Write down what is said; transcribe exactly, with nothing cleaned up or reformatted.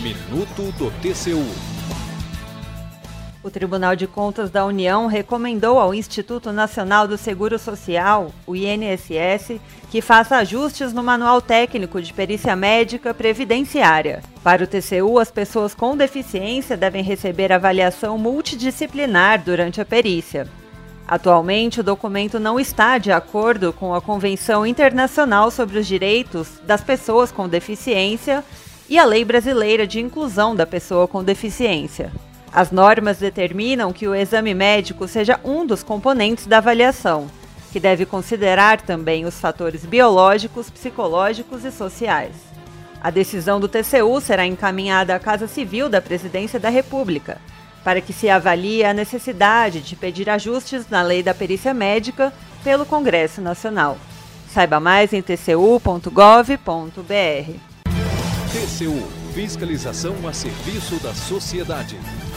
Minuto do T C U. O Tribunal de Contas da União recomendou ao Instituto Nacional do Seguro Social, o I N S S, que faça ajustes no Manual Técnico de Perícia Médica Previdenciária. Para o T C U, as pessoas com deficiência devem receber avaliação multidisciplinar durante a perícia. Atualmente, o documento não está de acordo com a Convenção Internacional sobre os Direitos das Pessoas com Deficiência e a Lei Brasileira de Inclusão da Pessoa com Deficiência. As normas determinam que o exame médico seja um dos componentes da avaliação, que deve considerar também os fatores biológicos, psicológicos e sociais. A decisão do T C U será encaminhada à Casa Civil da Presidência da República, para que se avalie a necessidade de pedir ajustes na Lei da Perícia Médica pelo Congresso Nacional. Saiba mais em t c u ponto gov ponto b r. T C U, fiscalização a serviço da sociedade.